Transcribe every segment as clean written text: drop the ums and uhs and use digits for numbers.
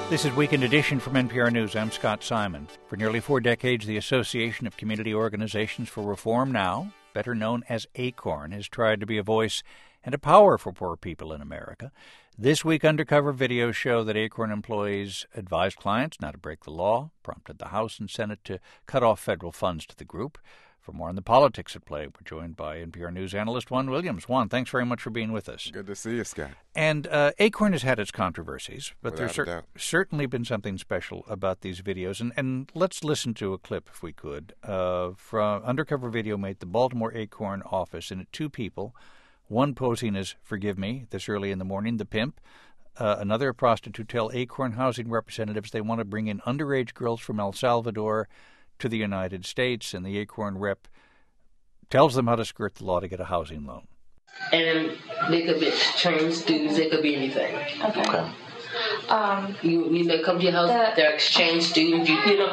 This is Weekend Edition from NPR News. I'm Scott Simon. For nearly 4 decades, the Association of Community Organizations for Reform Now, better known as ACORN, has tried to be a voice and a power for poor people in America. This week, undercover videos show that ACORN employees advised clients not to break the law, prompted the House and Senate to cut off federal funds to the group. For more on the politics at play, we're joined by NPR News analyst Juan Williams. Juan, thanks very much for being with us. Good to see you, Scott. And ACORN has had its controversies, but Without there's certainly been something special about these videos. And let's listen to a clip, if we could, from undercover video made at the Baltimore ACORN office, and 2 people, one posing as, forgive me, this early in the morning, the pimp, another a prostitute, tell ACORN housing representatives they want to bring in underage girls from El Salvador to the United States, and the ACORN rep tells them how to skirt the law to get a housing loan. And they could be exchange students, they could be anything. Okay. You may come to your house, they're exchange students,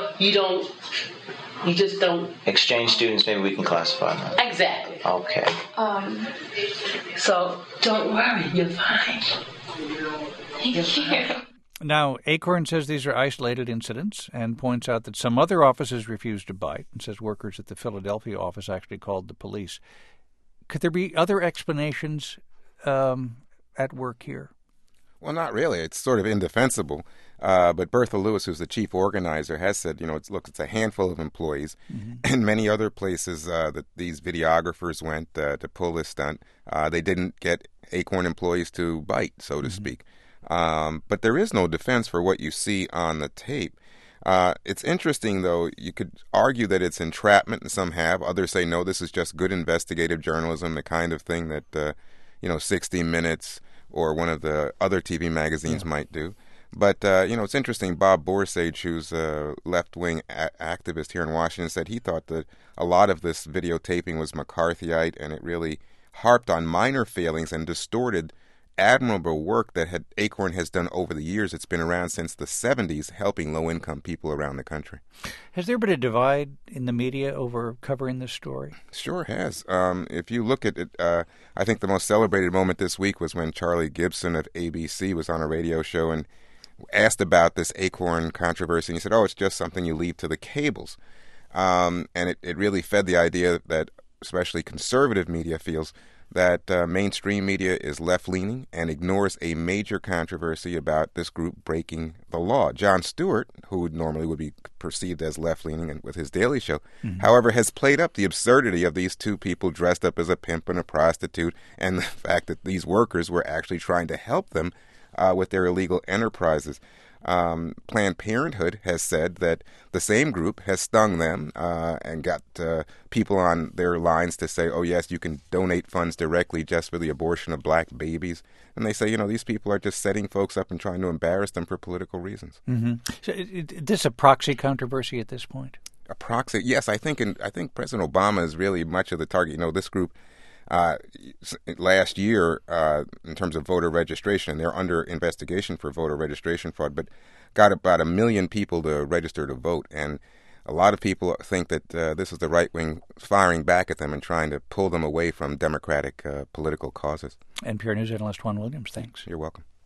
you just don't. Exchange students, maybe we can classify them. Exactly. Okay. So don't worry, you're fine. Thank you. Now, ACORN says these are isolated incidents and points out that some other offices refused to bite and says workers at the Philadelphia office actually called the police. Could there be other explanations at work here? Well, not really. It's sort of indefensible. But Bertha Lewis, who's the chief organizer, has said, it's a handful of employees. Mm-hmm. And many other places that these videographers went to pull this stunt, they didn't get ACORN employees to bite, so to speak. But there is no defense for what you see on the tape. It's interesting, though. You could argue that it's entrapment, and some have. Others say, no, this is just good investigative journalism, the kind of thing that, 60 Minutes or one of the other TV magazines might do. But, it's interesting. Bob Borsage, who's a left-wing activist here in Washington, said he thought that a lot of this videotaping was McCarthyite, and it really harped on minor failings and distorted admirable work that ACORN has done over the years. It's been around since the 70s, helping low-income people around the country. Has there been a divide in the media over covering this story? Sure has. If you look at it, I think the most celebrated moment this week was when Charlie Gibson of ABC was on a radio show and asked about this ACORN controversy. And he said, it's just something you leave to the cables. And it really fed the idea that especially conservative media feels that mainstream media is left-leaning and ignores a major controversy about this group breaking the law. Jon Stewart, who normally would be perceived as left-leaning and with his Daily Show, however, has played up the absurdity of these 2 people dressed up as a pimp and a prostitute, and the fact that these workers were actually trying to help them with their illegal enterprises. Planned Parenthood has said that the same group has stung them and got people on their lines to say, yes, you can donate funds directly just for the abortion of black babies. And they say, these people are just setting folks up and trying to embarrass them for political reasons. Mm-hmm. So this is a proxy controversy at this point? A proxy? Yes, I think President Obama is really much of the target. This group last year, in terms of voter registration, they're under investigation for voter registration fraud, but got about 1 million people to register to vote. And a lot of people think that this is the right wing firing back at them and trying to pull them away from democratic political causes. NPR News analyst Juan Williams, thanks. You're welcome.